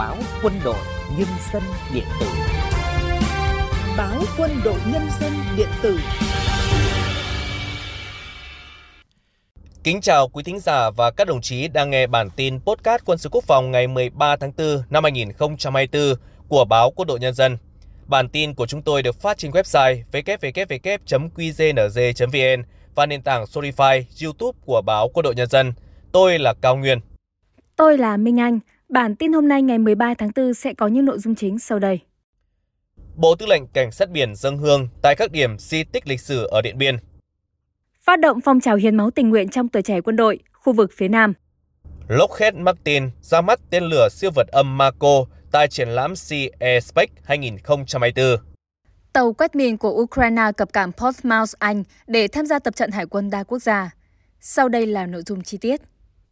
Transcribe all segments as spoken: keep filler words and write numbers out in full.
báo Quân đội Nhân dân điện tử. Báo Quân đội Nhân dân điện tử. Kính chào quý thính giả và các đồng chí đang nghe bản tin podcast Quân sự Quốc phòng ngày mười ba tháng tư năm hai nghìn không trăm hai mươi tư của báo Quân đội Nhân dân. Bản tin của chúng tôi được phát trên website w w w chấm q g n g chấm v n và nền tảng Spotify, YouTube của báo Quân đội Nhân dân. Tôi là Cao Nguyên. Tôi là Minh Anh. Bản tin hôm nay ngày mười ba tháng tư sẽ có những nội dung chính sau đây. Bộ Tư lệnh Cảnh sát biển dâng hương tại các điểm di tích lịch sử ở Điện Biên. Phát động phong trào hiến máu tình nguyện trong tuổi trẻ quân đội, khu vực phía Nam. Lockheed Martin ra mắt tên lửa siêu vật âm Mako tại triển lãm Sea Air Space hai nghìn không trăm hai mươi tư. Tàu quét mìn của Ukraine cập cảng Portsmouth, Anh để tham gia tập trận hải quân đa quốc gia. Sau đây là nội dung chi tiết.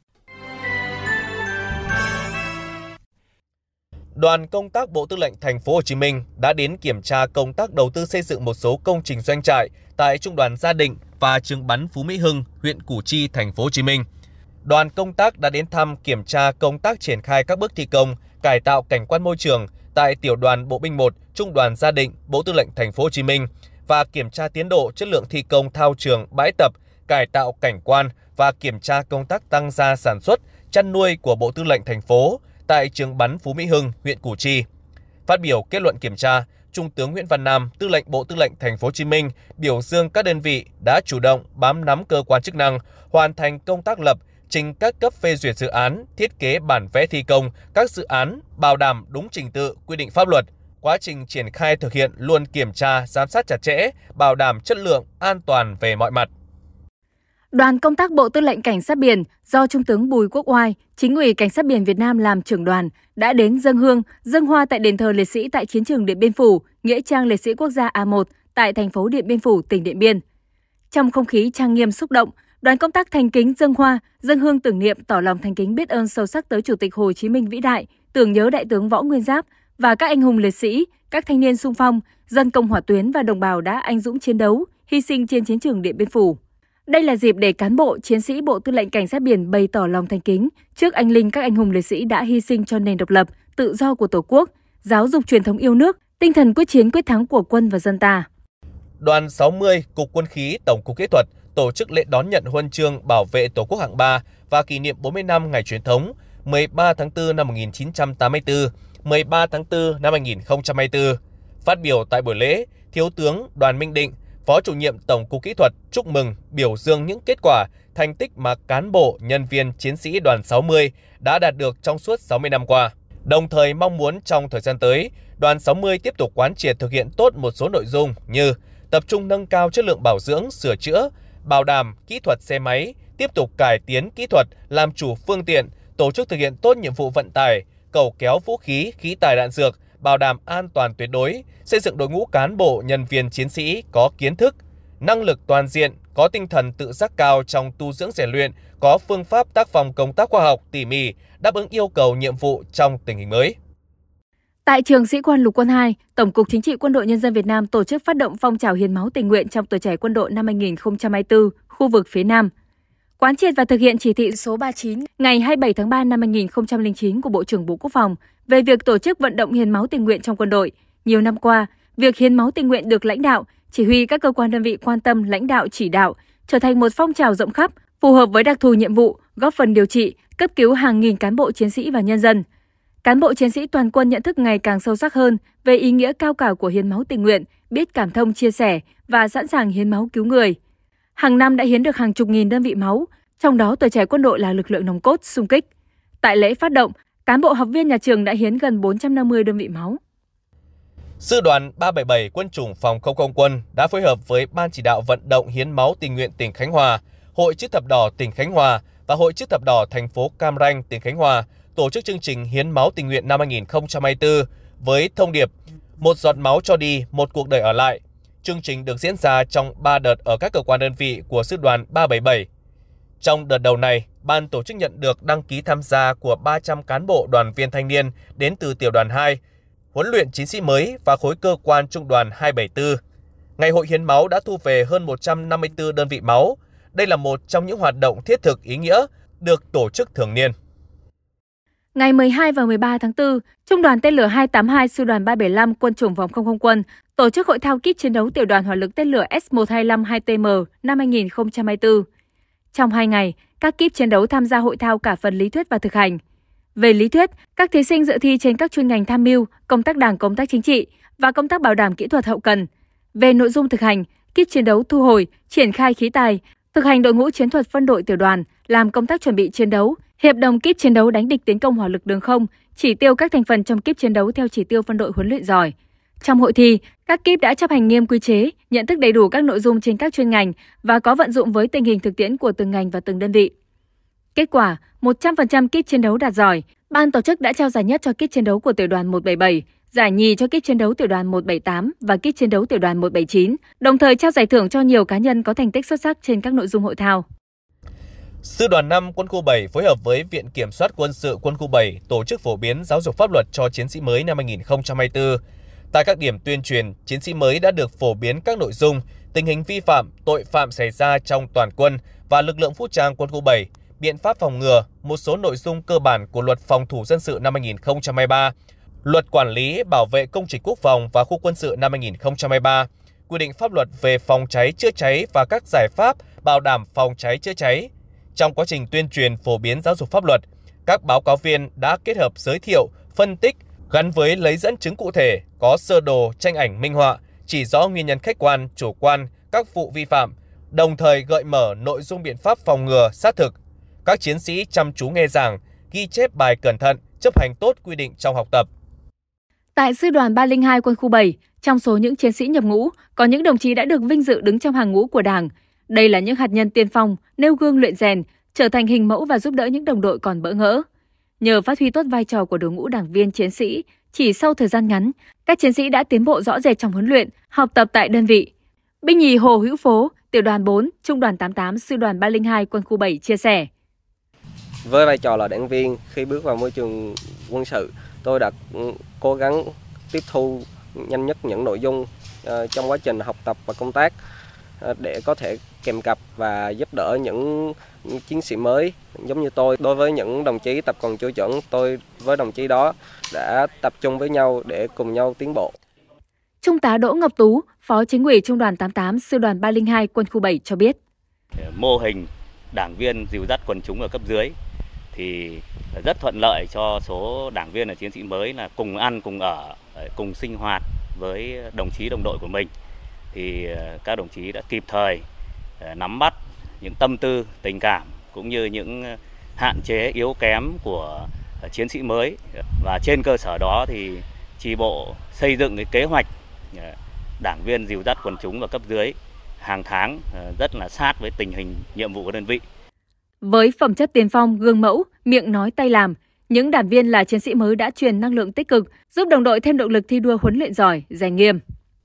Đoàn công tác Bộ Tư lệnh Thành phố Hồ Chí Minh đã đến kiểm tra công tác đầu tư xây dựng một số công trình doanh trại tại Trung đoàn Gia Định và trường bắn Phú Mỹ Hưng, huyện Củ Chi, Thành phố Hồ Chí Minh. Đoàn công tác đã đến thăm kiểm tra công tác triển khai các bước thi công, cải tạo cảnh quan môi trường tại Tiểu đoàn Bộ binh một, Trung đoàn Gia Định, Bộ Tư lệnh Thành phố Hồ Chí Minh và kiểm tra tiến độ chất lượng thi công thao trường, bãi tập, cải tạo cảnh quan và kiểm tra công tác tăng gia sản xuất, chăn nuôi của Bộ Tư lệnh Thành phố tại trường bắn Phú Mỹ Hưng, huyện Củ Chi. Phát biểu kết luận kiểm tra, Trung tướng Nguyễn Văn Nam, Tư lệnh Bộ Tư lệnh Thành phố Hồ Chí Minh biểu dương các đơn vị đã chủ động bám nắm cơ quan chức năng, hoàn thành công tác lập, trình các cấp phê duyệt dự án, thiết kế bản vẽ thi công các dự án, bảo đảm đúng trình tự, quy định pháp luật. Quá trình triển khai thực hiện luôn kiểm tra, giám sát chặt chẽ, bảo đảm chất lượng, an toàn về mọi mặt. Đoàn công tác Bộ Tư lệnh Cảnh sát biển do Trung tướng Bùi Quốc Oai, Chính ủy Cảnh sát biển Việt Nam làm trưởng đoàn đã đến dâng hương, dâng hoa tại đền thờ liệt sĩ tại chiến trường Điện Biên Phủ, nghĩa trang liệt sĩ quốc gia A một tại thành phố Điện Biên Phủ, tỉnh Điện Biên. Trong không khí trang nghiêm xúc động, đoàn công tác thành kính dâng hoa, dâng hương tưởng niệm tỏ lòng thành kính biết ơn sâu sắc tới Chủ tịch Hồ Chí Minh vĩ đại, tưởng nhớ Đại tướng Võ Nguyên Giáp và các anh hùng liệt sĩ, các thanh niên xung phong, dân công hỏa tuyến và đồng bào đã anh dũng chiến đấu, hy sinh trên chiến trường Điện Biên Phủ. Đây là dịp để cán bộ, chiến sĩ Bộ Tư lệnh Cảnh sát biển bày tỏ lòng thành kính trước anh linh các anh hùng liệt sĩ đã hy sinh cho nền độc lập, tự do của Tổ quốc, giáo dục truyền thống yêu nước, tinh thần quyết chiến quyết thắng của quân và dân ta. Đoàn sáu mươi, Cục Quân khí Tổng cục Kỹ thuật tổ chức lễ đón nhận huân chương bảo vệ Tổ quốc hạng ba và kỷ niệm bốn mươi năm ngày truyền thống mười ba tháng tư năm một nghìn chín trăm tám mươi tư, mười ba tháng tư năm hai nghìn không trăm hai mươi tư. Phát biểu tại buổi lễ, Thiếu tướng Đoàn Minh Định, Phó Chủ nhiệm Tổng cục Kỹ thuật chúc mừng, biểu dương những kết quả, thành tích mà cán bộ, nhân viên, chiến sĩ đoàn sáu mươi đã đạt được trong suốt sáu mươi năm qua. Đồng thời mong muốn trong thời gian tới, đoàn sáu mươi tiếp tục quán triệt thực hiện tốt một số nội dung như tập trung nâng cao chất lượng bảo dưỡng, sửa chữa, bảo đảm kỹ thuật xe máy, tiếp tục cải tiến kỹ thuật, làm chủ phương tiện, tổ chức thực hiện tốt nhiệm vụ vận tải, cẩu kéo vũ khí, khí tài đạn dược, bảo đảm an toàn tuyệt đối, xây dựng đội ngũ cán bộ, nhân viên, chiến sĩ có kiến thức, năng lực toàn diện, có tinh thần tự giác cao trong tu dưỡng rèn luyện, có phương pháp tác phong công tác khoa học tỉ mỉ, đáp ứng yêu cầu nhiệm vụ trong tình hình mới. Tại trường Sĩ quan Lục quân hai, Tổng cục Chính trị Quân đội Nhân dân Việt Nam tổ chức phát động phong trào hiến máu tình nguyện trong tuổi trẻ quân đội năm hai nghìn không trăm hai mươi tư, khu vực phía Nam. Quán triệt và thực hiện chỉ thị số ba mươi chín ngày hai mươi bảy tháng ba năm hai nghìn không trăm lẻ chín của Bộ trưởng Bộ Quốc phòng về việc tổ chức vận động hiến máu tình nguyện trong quân đội. Nhiều năm qua, việc hiến máu tình nguyện được lãnh đạo, chỉ huy các cơ quan đơn vị quan tâm lãnh đạo chỉ đạo, trở thành một phong trào rộng khắp, phù hợp với đặc thù nhiệm vụ, góp phần điều trị, cấp cứu hàng nghìn cán bộ chiến sĩ và nhân dân. Cán bộ chiến sĩ toàn quân nhận thức ngày càng sâu sắc hơn về ý nghĩa cao cả của hiến máu tình nguyện, biết cảm thông chia sẻ và sẵn sàng hiến máu cứu người. Hàng năm đã hiến được hàng chục nghìn đơn vị máu, trong đó tuổi trẻ quân đội là lực lượng nòng cốt xung kích. Tại lễ phát động, cán bộ học viên nhà trường đã hiến gần bốn trăm năm mươi đơn vị máu. Sư đoàn ba bảy bảy Quân chủng Phòng không không quân đã phối hợp với Ban chỉ đạo vận động hiến máu tình nguyện tỉnh Khánh Hòa, Hội Chữ thập đỏ tỉnh Khánh Hòa và Hội Chữ thập đỏ thành phố Cam Ranh, tỉnh Khánh Hòa tổ chức chương trình hiến máu tình nguyện năm hai nghìn không trăm hai mươi tư với thông điệp một giọt máu cho đi, một cuộc đời ở lại. Chương trình được diễn ra trong ba đợt ở các cơ quan đơn vị của Sư đoàn ba bảy bảy. Trong đợt đầu này, ban tổ chức nhận được đăng ký tham gia của ba trăm cán bộ đoàn viên thanh niên đến từ tiểu đoàn hai, huấn luyện chiến sĩ mới và khối cơ quan trung đoàn hai bảy tư. Ngày hội hiến máu đã thu về hơn một trăm năm mươi tư đơn vị máu. Đây là một trong những hoạt động thiết thực ý nghĩa được tổ chức thường niên. Ngày mười hai và mười ba tháng tư, Trung đoàn tên lửa hai tám hai Sư đoàn ba bảy lăm Quân chủng Phòng không không quân tổ chức hội thao kíp chiến đấu tiểu đoàn hỏa lực tên lửa S một hai lăm hai T M năm hai nghìn không trăm hai mươi tư. Trong hai ngày, các kíp chiến đấu tham gia hội thao cả phần lý thuyết và thực hành. Về lý thuyết, các thí sinh dự thi trên các chuyên ngành tham mưu, công tác đảng, công tác chính trị và công tác bảo đảm kỹ thuật hậu cần. Về nội dung thực hành, kíp chiến đấu thu hồi, triển khai khí tài, thực hành đội ngũ chiến thuật phân đội tiểu đoàn, làm công tác chuẩn bị chiến đấu, hiệp đồng kíp chiến đấu đánh địch tiến công hỏa lực đường không, chỉ tiêu các thành phần trong kíp chiến đấu theo chỉ tiêu phân đội huấn luyện giỏi. Trong hội thi, các kíp đã chấp hành nghiêm quy chế, nhận thức đầy đủ các nội dung trên các chuyên ngành và có vận dụng với tình hình thực tiễn của từng ngành và từng đơn vị. Kết quả, một trăm phần trăm kíp chiến đấu đạt giỏi. Ban tổ chức đã trao giải nhất cho kíp chiến đấu của tiểu đoàn một bảy bảy, giải nhì cho kíp chiến đấu tiểu đoàn một bảy tám và kíp chiến đấu tiểu đoàn một bảy chín, đồng thời trao giải thưởng cho nhiều cá nhân có thành tích xuất sắc trên các nội dung hội thao. Sư đoàn năm Quân khu bảy phối hợp với Viện Kiểm soát Quân sự Quân khu bảy tổ chức phổ biến giáo dục pháp luật cho chiến sĩ mới năm hai nghìn không trăm hai mươi tư. Tại các điểm tuyên truyền, chiến sĩ mới đã được phổ biến các nội dung, tình hình vi phạm, tội phạm xảy ra trong toàn quân và lực lượng vũ trang Quân khu bảy, biện pháp phòng ngừa, một số nội dung cơ bản của Luật Phòng thủ dân sự năm hai nghìn không trăm hai mươi ba, Luật Quản lý bảo vệ công trình quốc phòng và khu quân sự năm hai nghìn không trăm hai mươi ba, quy định pháp luật về phòng cháy chữa cháy và các giải pháp bảo đảm phòng cháy chữa cháy. Trong quá trình tuyên truyền phổ biến giáo dục pháp luật, các báo cáo viên đã kết hợp giới thiệu, phân tích gắn với lấy dẫn chứng cụ thể, có sơ đồ, tranh ảnh minh họa, chỉ rõ nguyên nhân khách quan, chủ quan các vụ vi phạm, đồng thời gợi mở nội dung biện pháp phòng ngừa sát thực. Các chiến sĩ chăm chú nghe giảng, ghi chép bài cẩn thận, chấp hành tốt quy định trong học tập. Tại Sư đoàn ba không hai Quân khu bảy, trong số những chiến sĩ nhập ngũ, có những đồng chí đã được vinh dự đứng trong hàng ngũ của Đảng. Đây là những hạt nhân tiên phong, nêu gương luyện rèn, trở thành hình mẫu và giúp đỡ những đồng đội còn bỡ ngỡ. Nhờ phát huy tốt vai trò của đội ngũ đảng viên chiến sĩ, chỉ sau thời gian ngắn, các chiến sĩ đã tiến bộ rõ rệt trong huấn luyện, học tập tại đơn vị. Binh nhì Hồ Hữu Phố, tiểu đoàn bốn, Trung đoàn tám tám, Sư đoàn ba không hai Quân khu bảy chia sẻ. Với vai trò là đảng viên, khi bước vào môi trường quân sự, tôi đã cố gắng tiếp thu nhanh nhất những nội dung uh, trong quá trình học tập và công tác uh, để có thể kèm cặp và giúp đỡ những, những chiến sĩ mới giống như tôi. Đối với những đồng chí tập còn chưa chuẩn, tôi với đồng chí đó đã tập trung với nhau để cùng nhau tiến bộ. Trung tá Đỗ Ngọc Tú, Phó Chính ủy Trung đoàn tám tám, Sư đoàn ba không hai Quân khu bảy cho biết. Mô hình đảng viên dìu dắt quần chúng ở cấp dưới thì rất thuận lợi cho số đảng viên là chiến sĩ mới là cùng ăn, cùng ở, cùng sinh hoạt với đồng chí đồng đội của mình. Thì các đồng chí đã kịp thời nắm bắt những tâm tư, tình cảm cũng như những hạn chế yếu kém của chiến sĩ mới. Và trên cơ sở đó thì chi bộ xây dựng cái kế hoạch đảng viên dìu dắt quần chúng ở cấp dưới hàng tháng rất là sát với tình hình nhiệm vụ của đơn vị. Với phẩm chất tiền phong, gương mẫu, miệng nói tay làm, những đảng viên là chiến sĩ mới đã truyền năng lượng tích cực, giúp đồng đội thêm động lực thi đua huấn luyện giỏi, rèn nghiêm.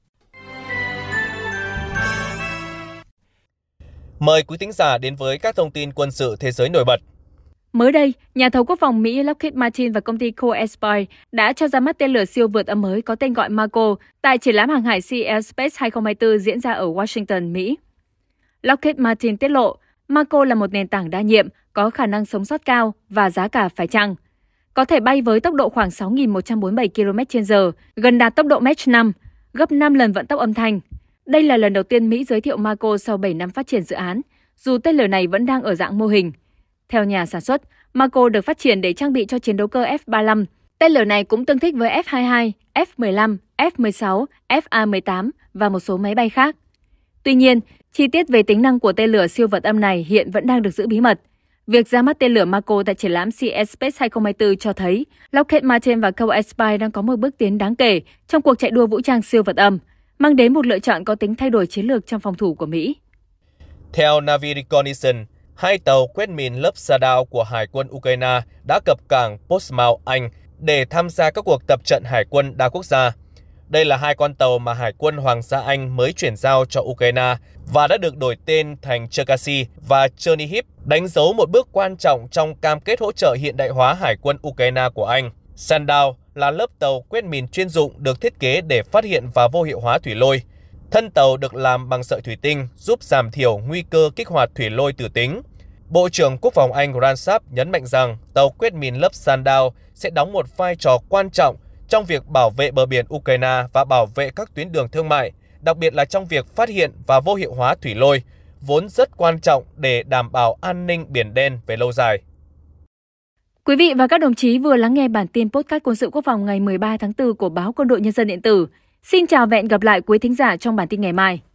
Mời quý thính giả đến với các thông tin quân sự thế giới nổi bật. Mới đây, nhà thầu quốc phòng Mỹ Lockheed Martin và công ty Co-Aspire đã cho ra mắt tên lửa siêu vượt âm mới có tên gọi Mako tại triển lãm hàng hải Sea Air Space hai không hai tư diễn ra ở Washington, Mỹ. Lockheed Martin tiết lộ, Mako là một nền tảng đa nhiệm, có khả năng sống sót cao và giá cả phải chăng. Có thể bay với tốc độ khoảng sáu nghìn một trăm bốn mươi bảy ki lô mét trên giờ, gần đạt tốc độ Mach năm, gấp năm lần vận tốc âm thanh. Đây là lần đầu tiên Mỹ giới thiệu Mako sau bảy năm phát triển dự án, dù tên lửa này vẫn đang ở dạng mô hình. Theo nhà sản xuất, Mako được phát triển để trang bị cho chiến đấu cơ F ba mươi lăm. Tên lửa này cũng tương thích với F hai mươi hai, F mười lăm, F mười sáu, F A mười tám và một số máy bay khác. Tuy nhiên, chi tiết về tính năng của tên lửa siêu vật âm này hiện vẫn đang được giữ bí mật. Việc ra mắt tên lửa Mako tại triển lãm Sea Air Space hai không hai tư cho thấy Lockheed Martin và Co-Aspire đang có một bước tiến đáng kể trong cuộc chạy đua vũ trang siêu vật âm, mang đến một lựa chọn có tính thay đổi chiến lược trong phòng thủ của Mỹ. Theo Navy Reconnaissance, hai tàu quét mìn lớp Shadow của Hải quân Ukraine đã cập cảng Portsmouth, Anh để tham gia các cuộc tập trận hải quân đa quốc gia. Đây là hai con tàu mà Hải quân Hoàng gia Anh mới chuyển giao cho Ukraine và đã được đổi tên thành Cherkasy và Chernihiv, đánh dấu một bước quan trọng trong cam kết hỗ trợ hiện đại hóa Hải quân Ukraine của Anh. Sandow là lớp tàu quét mìn chuyên dụng được thiết kế để phát hiện và vô hiệu hóa thủy lôi. Thân tàu được làm bằng sợi thủy tinh giúp giảm thiểu nguy cơ kích hoạt thủy lôi tử tính. Bộ trưởng Quốc phòng Anh Grant Shapps nhấn mạnh rằng tàu Quét Min lớp Sandow sẽ đóng một vai trò quan trọng trong việc bảo vệ bờ biển Ukraine và bảo vệ các tuyến đường thương mại, đặc biệt là trong việc phát hiện và vô hiệu hóa thủy lôi, vốn rất quan trọng để đảm bảo an ninh Biển Đen về lâu dài. Quý vị và các đồng chí vừa lắng nghe bản tin podcast quân sự quốc phòng ngày mười ba tháng tư của báo Quân đội Nhân dân điện tử. Xin chào và hẹn gặp lại quý thính giả trong bản tin ngày mai.